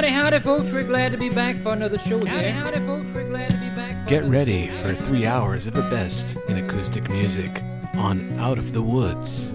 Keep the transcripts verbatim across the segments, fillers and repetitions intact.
Howdy, howdy, folks. We're glad to be back for another show here. Howdy, howdy, folks. We're glad to be back for Get ready for three hours of the best in acoustic music on Out of the Woods.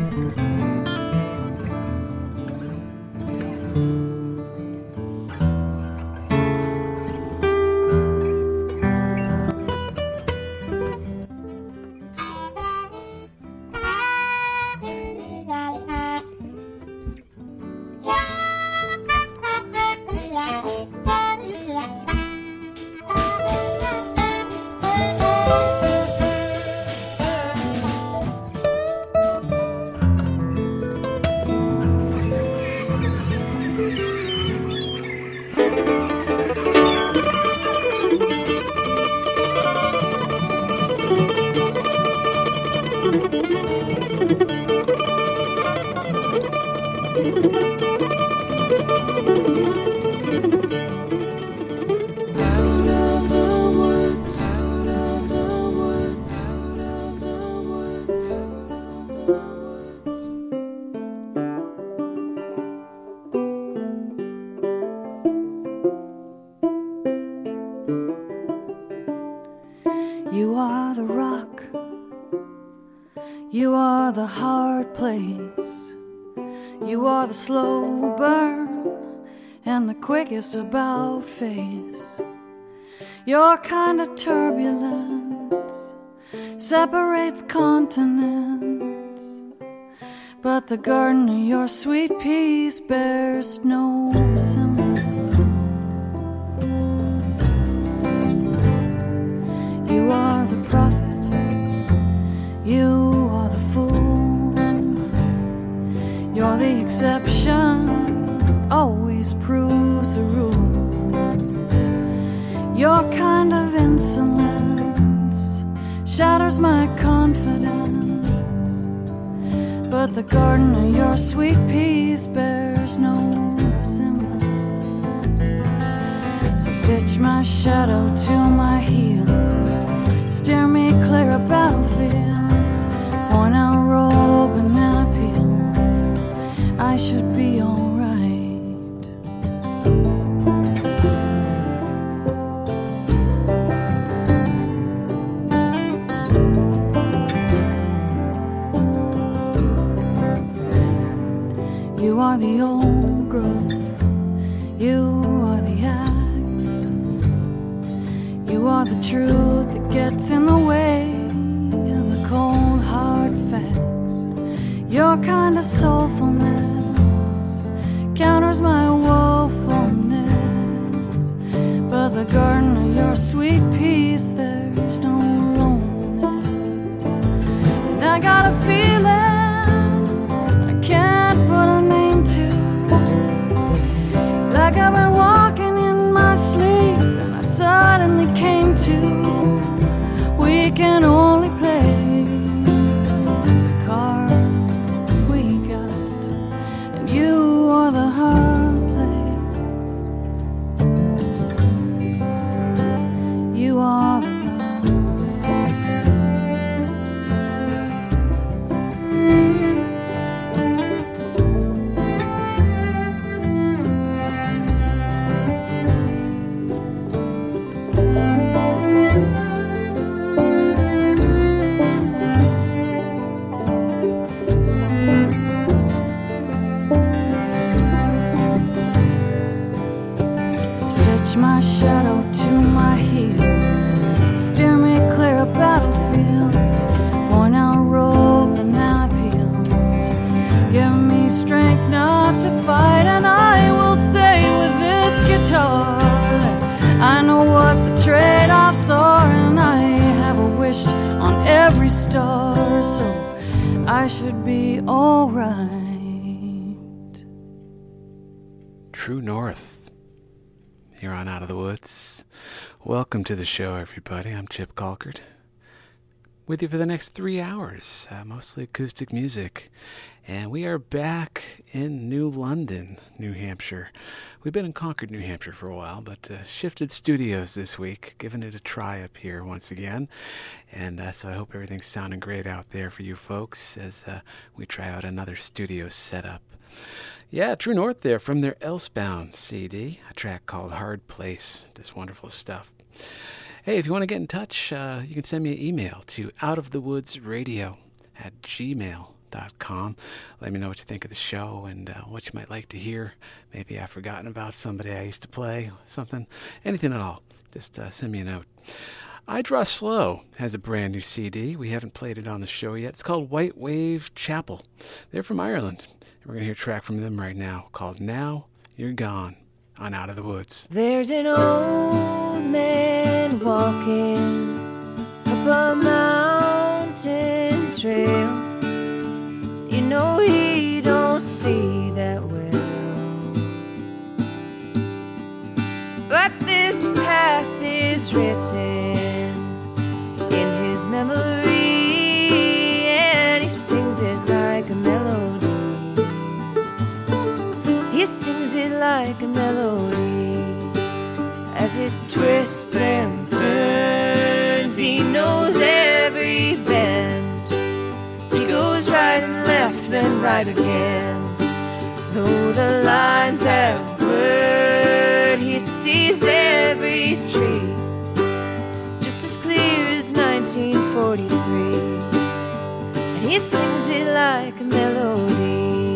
You are the rock, you are the hard place, you are the slow burn and the quickest about face. Your kind of turbulence separates continents, but the garden of your sweet peace bears no resemblance. You are the prophet, you are the fool, you're the exception, always proves the rule. Your kind of insolence shatters my confidence, but the garden of your sweet peace bears no resemblance. So stitch my shadow to my heels, steer me clear of battlefields, point out road banana peels. I should be alright. You are the old growth, you are the axe, you are the truth that gets in the way of the cold hard facts. Your kind of soulfulness counters my woefulness, but the garden of your sweet peace there's no loneliness. And I got a feeling I can't put a name to, like I've been walking in my sleep and I suddenly came to. We can only play the cards we got, and you are the hard place. You are the my shadow to my heels, steer me clear of battlefields, point out road banana peels. Give me strength not to fight, and I will say with this guitar that I know what the trade-offs are, and I have a wish on every star, so I should be alright. True North. Here on Out of the Woods. Welcome to the show, everybody. I'm Chip Colkert, with you for the next three hours, uh, mostly acoustic music. And we are back in New London, New Hampshire. We've been in Concord, New Hampshire for a while, but uh, shifted studios this week, giving it a try up here once again. And uh, so I hope everything's sounding great out there for you folks as uh, we try out another studio setup. Yeah, True North there from their Elsebound C D, a track called Hard Place. Just wonderful stuff. Hey, if you want to get in touch, uh, you can send me an email to outofthewoodsradio at gmail dot com. Let me know what you think of the show and uh, what you might like to hear. Maybe I've forgotten about somebody I used to play, something, anything at all. Just uh, send me a note. I Draw Slow has a brand new C D. We haven't played it on the show yet. It's called White Wave Chapel. They're from Ireland. We're going to hear a track from them right now called Now You're Gone on Out of the Woods. There's an old man walking up a mountain trail. You know he don't see that well, but this path is written in his memory, and he sings it like a melody. He sings it like a melody as it twists and turns. He knows every bend. He goes right and left, then right again. Though the lines have blurred, he sees every tree just as clear as nineteen forty-three, and he sings it like a melody.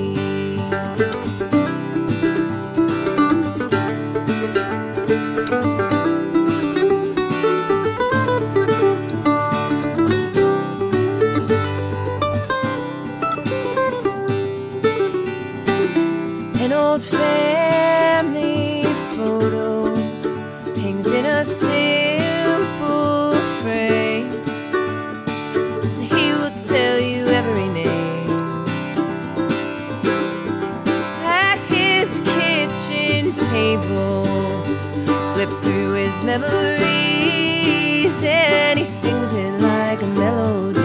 An old family photo hangs in a simple frame. He will tell you every name. At his kitchen table, flips through his memories, and he sings it like a melody.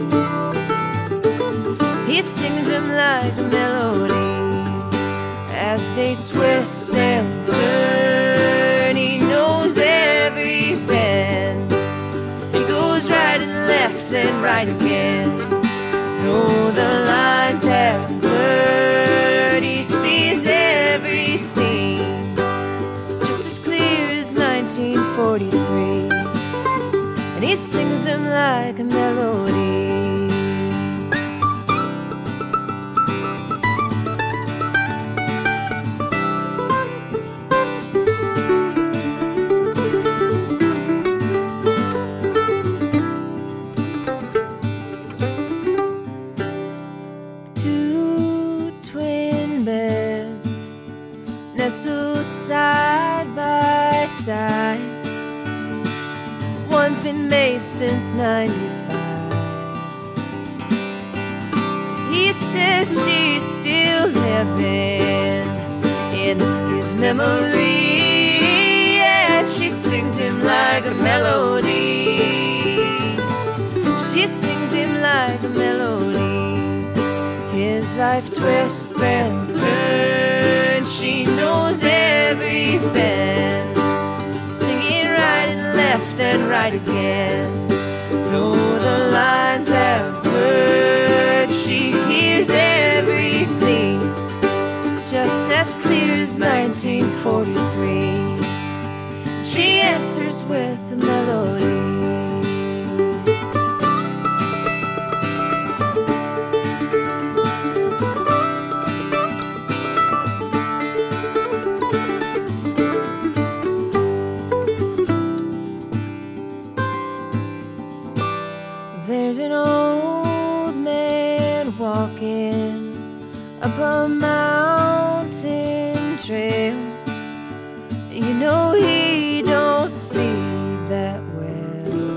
He sings them like a melody as they twist and turn. He knows every bend. He goes right and left, then right again. Though the lines have blurred, he sees every scene just as clear as nineteen forty-three, and he sings them like a melody. Nestled side by side, one's been made since ninety-five. He says she's still living in his memory, and she sings him like a melody. She sings him like a melody. His life twists and turns. She knows every bend, singing right and left, then right again. Though the lines have blurred, she hears every plea just as clear as nineteen forty-three. She answers with a melody. There's an old man walking up a mountain trail. You know he don't see that well,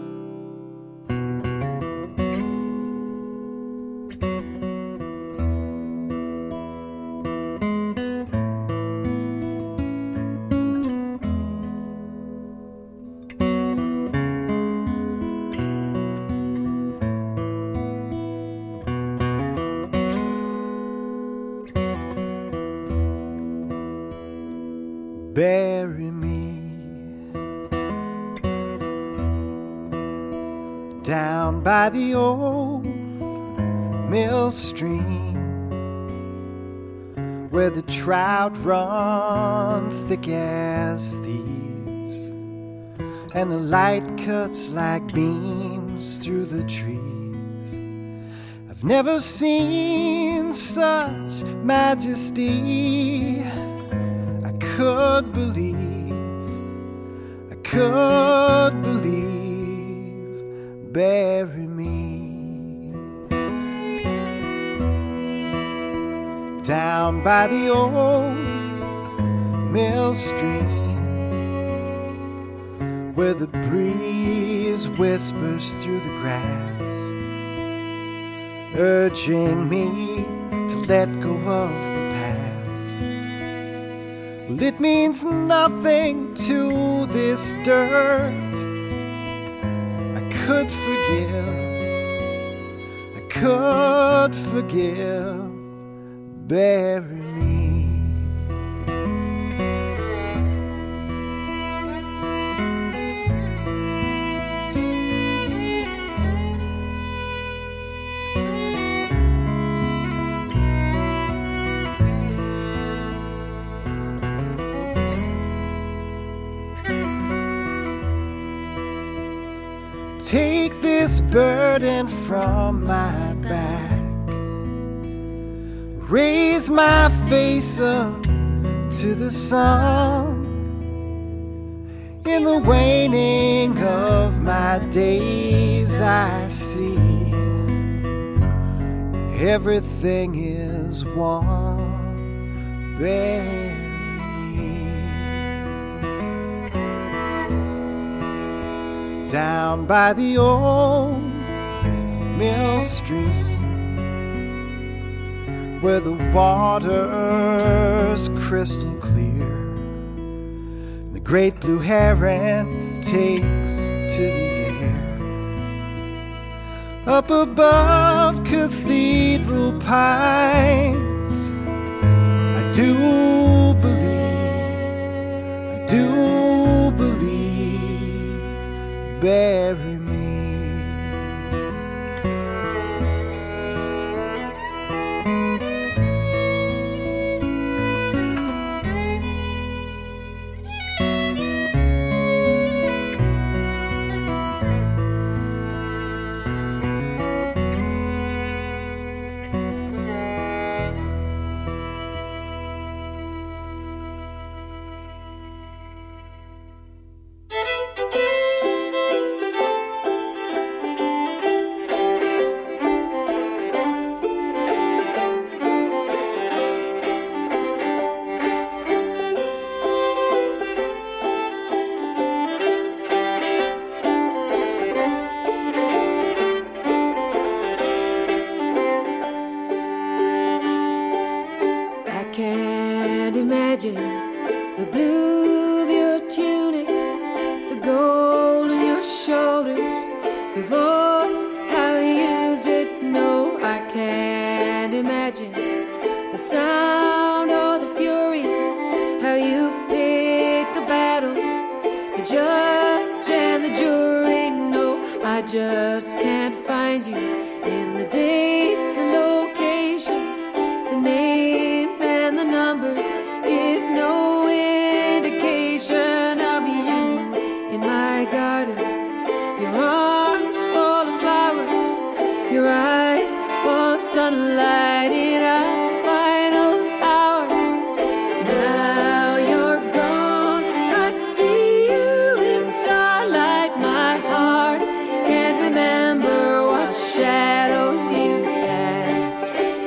bury me down by the old mill stream where the trout run thick as thieves, and the light cuts like beams through the trees. I've never seen such majesty. I could believe, I could believe, bury me down by the old mill stream, where the breeze whispers through the grass, urging me to let go of the past. Well, it means nothing to this dirt. I could forgive, I could forgive, bury me. Take this burden from my back, raise my face up to the sun. In the waning of my days I see everything is one. Bury me down by the old mill stream, where the water's crystal clear, the great blue heron takes to the air. Up above cathedral pines, I do believe, I do believe, bury me. The blue of your tunic, the gold on your shoulders, your voice, how you used it. No, I can't imagine the sound or the fury, how you pick the battles, the judge and the jury. No, I just can't find you in the dates and locations, the names and the numbers. Give no indication of you in my garden. Your arms full of flowers, your eyes full of sunlight in our final hours. Now you're gone, I see you in starlight. My heart can't remember what shadows you cast.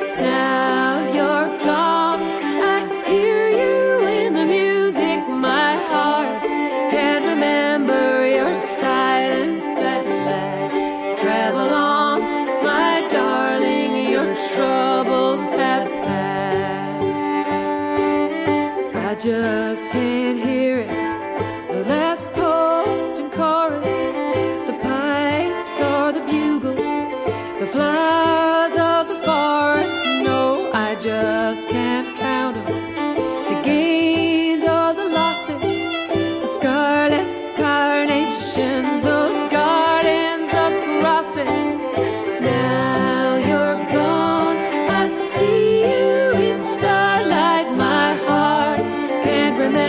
Now you're gone, I hear you in the music. My heart can't remember your silence at last. Travel on, my darling, your troubles have passed. I just can't hear it, the last post and chorus, the pipes or the bugles, the flowers of the forest. No, I just can't count them, the gains or the losses, the scarlet carnations, those gardens of crosses. Now you're gone, I see you in starlight.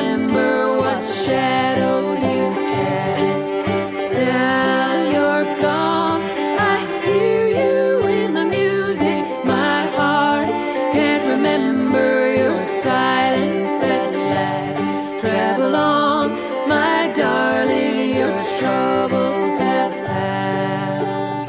remember what shadows you cast. Now you're gone, I hear you in the music. My heart can't remember your silence at last. Travel on, my darling, your troubles have passed.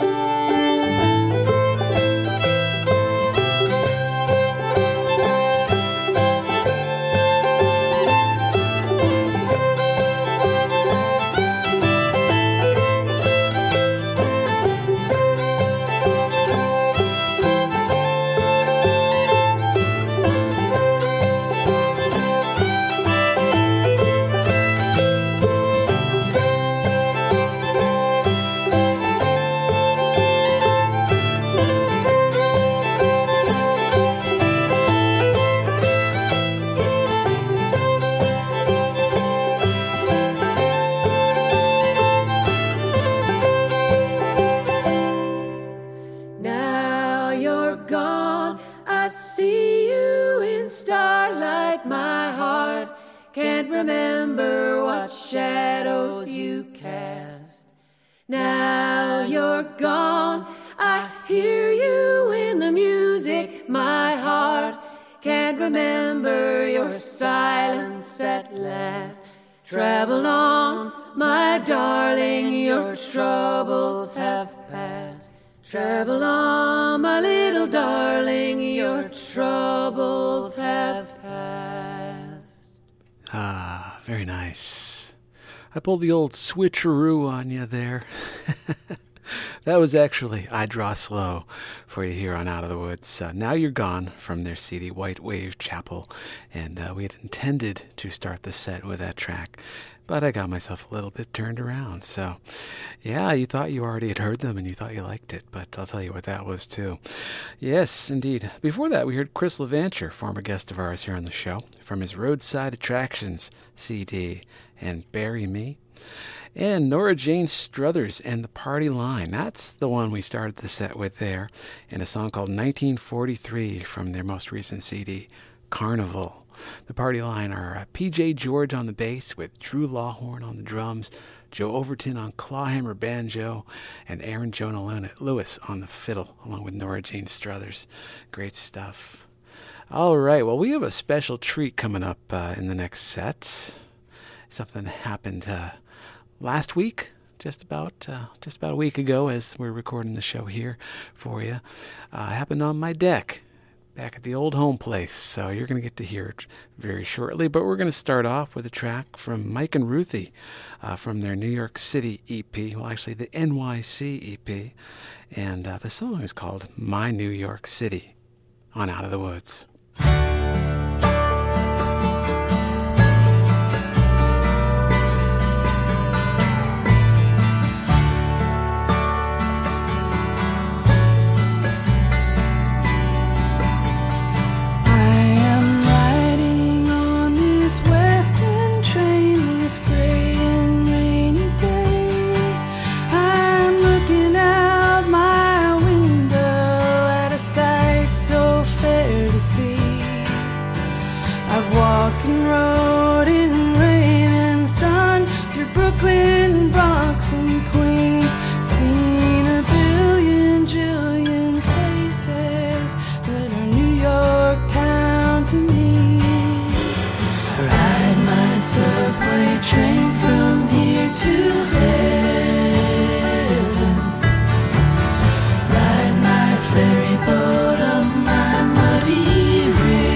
Now you're gone, I see you in starlight. My heart can't remember what shadows you cast. Now you're gone, I hear you in the music. My heart can't remember your silence at last. Travel on, my darling, your troubles have passed. Travel on, my little darling, your troubles have passed. Ah, very nice. I pulled the old switcheroo on you there. That was actually I Draw Slow for you here on Out of the Woods. Uh, Now You're Gone from their C D White Wave Chapel. And uh, we had intended to start the set with that track, but I got myself a little bit turned around. So, yeah, you thought you already had heard them and you thought you liked it, but I'll tell you what that was too. Yes, indeed. Before that, we heard Chris Levancher, former guest of ours here on the show, from his Roadside Attractions C D and Bury Me. And Nora Jane Struthers and the Party Line. That's the one we started the set with there. And a song called nineteen forty-three from their most recent C D, Carnival. The Party Line are uh, P J George on the bass with Drew Lawhorn on the drums, Joe Overton on clawhammer banjo, and Aaron Jonah Lewis on the fiddle, along with Nora Jane Struthers. Great stuff. All right, well, we have a special treat coming up uh, in the next set. Something happened uh, last week, just about uh, just about a week ago, as we're recording the show here for you. Uh, happened on my deck back at the old home place, so you're going to get to hear it very shortly. But we're going to start off with a track from Mike and Ruthie uh, from their New York City E P, well, actually the N Y C E P, and uh, the song is called My New York City on Out of the Woods. And rode in rain and sun through Brooklyn, Bronx, and Queens. Seen a billion, jillion faces that are New York town to me. I ride my subway train from here to heaven. Ride my ferry boat up my muddy river.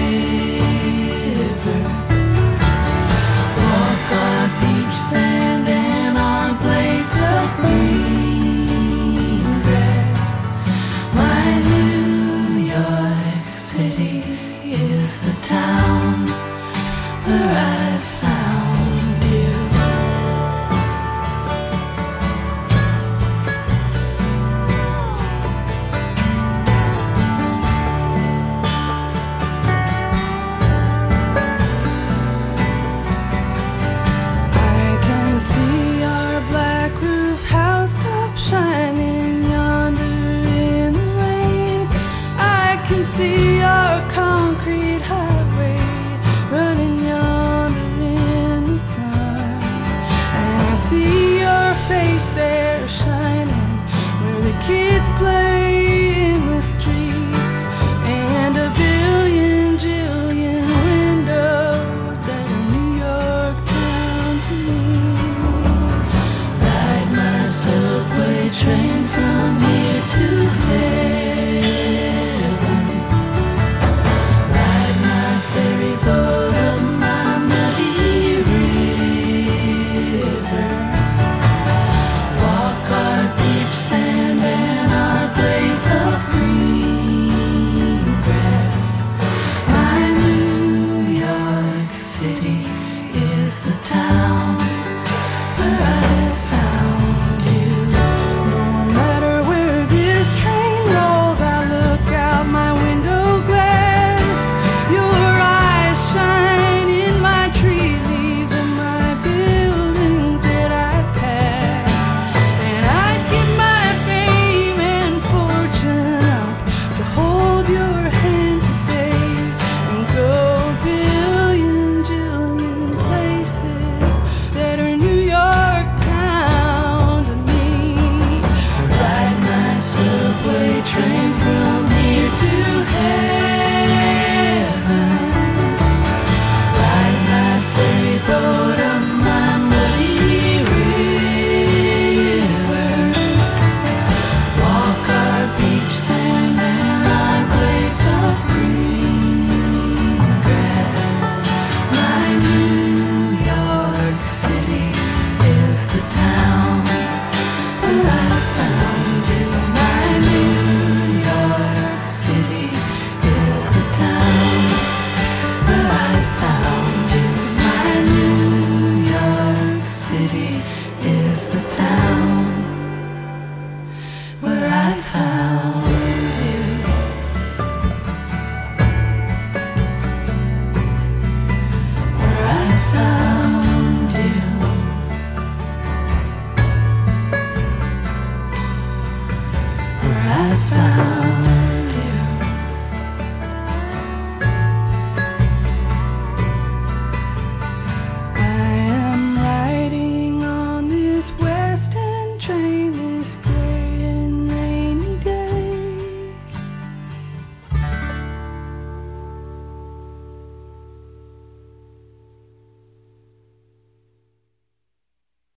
Sand and on blades of green grass. My New York City is the town where I